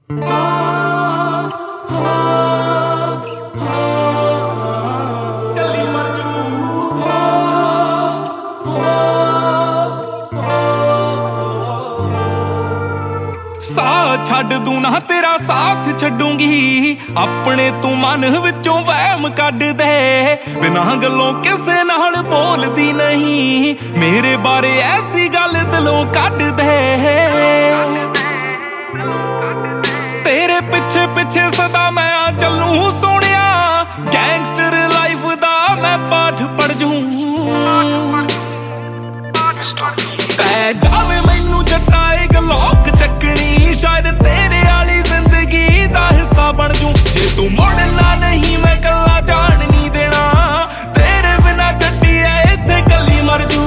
ਛੱਡ ਦੂੰ ਨਾ ਤੇਰਾ ਸਾਥ ਛੱਡੂੰਗੀ, ਆਪਣੇ ਤੂੰ ਮਨ ਵਿੱਚੋਂ ਵਹਿਮ ਕੱਢ ਦੇ। ਬਿਨਾਂ ਗੱਲੋਂ ਕਿਸੇ ਨਾਲ ਬੋਲਦੀ ਨਹੀਂ, ਮੇਰੇ ਬਾਰੇ ਐਸੀ ਗੱਲ ਦਿਲੋਂ ਕੱਢ ਦੇ। ਤੇਰੇ ਪਿੱਛੇ ਪਿੱਛੇ ਸਦਾ ਮੈਂ ਚੱਲੂ ਸੋਹਣਿਆ, ਗੈਂਗਸਟਰ ਲਾਈਫ ਦਾ ਮੈਂ ਪਾਠ ਪੜ੍ਹ ਜੂ। ਪੈ ਜਾਵੇ ਮੈਨੂੰ ਜੱਟਾ ਇਹ ਗਲੋਕ ਚੱਕਣੀ, ਸ਼ਾਇਦ ਤੇਰੇ ਵਾਲੀ ਜ਼ਿੰਦਗੀ ਦਾ ਹਿੱਸਾ ਬਣ ਜੂ। ਜੇ ਤੂੰ ਮੁੜਨਾ ਨਹੀਂ ਮੈਂ ਕੱਲਾ ਜਾਣ ਨਹੀਂ ਦੇਣਾ, ਤੇਰੇ ਬਿਨਾ ਜੱਟੀ ਐ ਇੱਥੇ ਕੱਲੀ ਮਰ ਜੂ।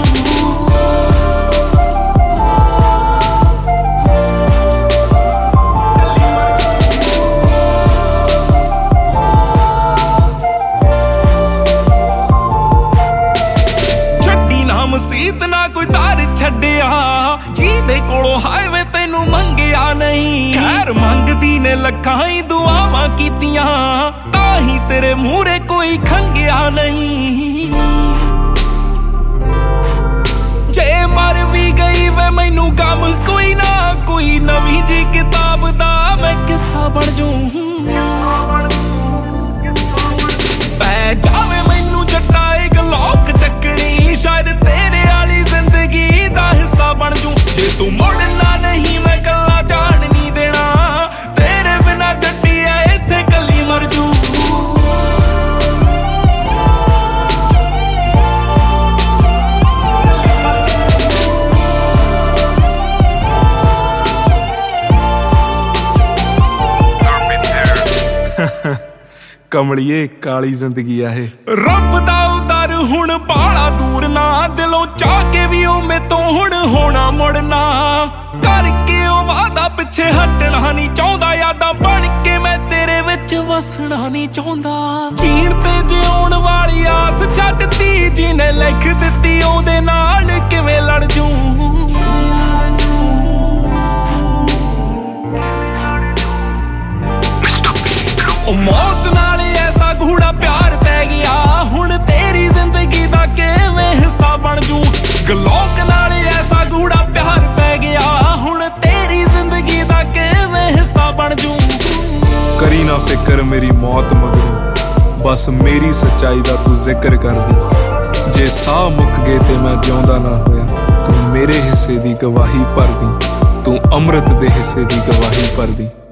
ਮਸੀਤ ਨਾ ਕੋਈ ਤਾਰ ਛੱਡਿਆ, ਜਿਹਦੇ ਕੋਲੋਂ ਹਾਈਵੇ ਤੈਨੂੰ ਮੰਗਿਆ ਨਹੀਂ। ਖੈਰ ਮੰਗਦੀ ਨੇ ਲੱਖਾਂ ਹੀ ਦੁਆਵਾਂ ਕੀਤੀਆਂ, ਤਾਂ ਹੀ ਤੇਰੇ ਮੂਹਰੇ ਕੋਈ ਖੰਗਿਆ ਨਹੀਂ। ਜੇ ਮਰ ਵੀ ਗਈ ਵੇ ਮੈਨੂੰ ਗਮ ਕੋਈ ਨਾ, ਕੋਈ ਨਵੀਂ ਜੀ ਕਿਤਾਬ ਦਾ ਮੈਂ ਕਿੱਸਾ ਬਣ ਜੂ। ਪੈ ਜਾਵੇ ਮੈਨੂੰ ਜੱਟਾ ਇਹ ਗਲੋਕ ਚੱਕਣੀ, ਸ਼ਾਇਦ ਤੇਰੇ ਵਾਲੀ ਜ਼ਿੰਦਗੀ ਦਾ ਹਿੱਸਾ ਬਣ ਜੂ। ਜੇ ਤੂੰ ਮੁੜਨਾ ਨਹੀਂ ਮੈਂ ਕੱਲਾ ਜਾਣ ਨਹੀਂ ਦੇਣਾ, ਤੇਰੇ ਬਿਨਾ ਜੱਟੀ ਐ ਇੱਥੇ ਕੱਲੀ ਮਰ ਜੂ। ਕਮਲੀਏ ਕਾਲੀ ਜ਼ਿੰਦਗੀ ਆ ਇਹ, ਰੱਬ ਦਾ ਉਦਰ ਹੁਣ ਬਾਲਾ ਦੂਰ ਨਾ, ਦਿਲੋਂ ਚਾਹ ਕੇ ਵੀ ਉਹ ਮੇਤੋਂ ਹੁਣ ਹੋਣਾ ਮੁੜਨਾ। ਕਰਕੇ ਉਹ ਵਾਦਾ ਪਿੱਛੇ ਹਟਣਾ ਨਹੀਂ ਚਾਹੁੰਦਾ, ਯਾਦਾਂ ਬਣ ਕੇ ਮੈਂ ਤੇਰੇ ਵਿੱਚ ਵਸਣਾ ਨਹੀਂ ਚਾਹੁੰਦਾ। ਜੀਣ ਤੇ ਜਿਉਣ ਵਾਲੀ ਆਸ ਛੱਡਤੀ, ਜਿਹਨੇ ਲਿਖ ਦਿੱਤੀ ਉਹਦੇ ਨਾਲ ਕਿਵੇਂ ਲੜ ਜੂ। ਉਹ ਮੌਤ ਨਾਲ ਐਸਾ ਗੂੜਾ ਪਿਆਰ ਪੈ ਗਿਆ, ਹੁਣ ਤੇਰੀ ਜ਼ਿੰਦਗੀ ਦਾ ਕਿਵੇਂ ਹਿੱਸਾ ਬਣ ਜੂ। ਗਲੋਕ ਨਾਲ ਐਸਾ ਗੂੜਾ ਪਿਆਰ ਪੈ ਗਿਆ, ਹੁਣ ਤੇਰੀ ਜ਼ਿੰਦਗੀ ਦਾ ਕਿਵੇਂ ਹਿੱਸਾ ਬਣ ਜੂ। ਕਰੀ ਨਾ ਫਿਕਰ ਮੇਰੀ ਮੌਤ ਮਗਰੋਂ, ਬਸ ਮੇਰੀ ਸੱਚਾਈ ਦਾ ਤੂੰ ਜ਼ਿਕਰ ਕਰਦੀ। ਜੇ ਸਾਹ ਮੁੱਕ ਗਏ ਤੇ ਮੈਂ ਜਿਉਂਦਾ ਨਾ ਹੋਇਆ, ਤੂੰ ਮੇਰੇ ਹਿੱਸੇ ਦੀ ਗਵਾਹੀ ਭਰਦੀ, ਤੂੰ ਅੰਮ੍ਰਿਤ ਦੇ ਹਿੱਸੇ ਦੀ ਗਵਾਹੀ ਭਰਦੀ।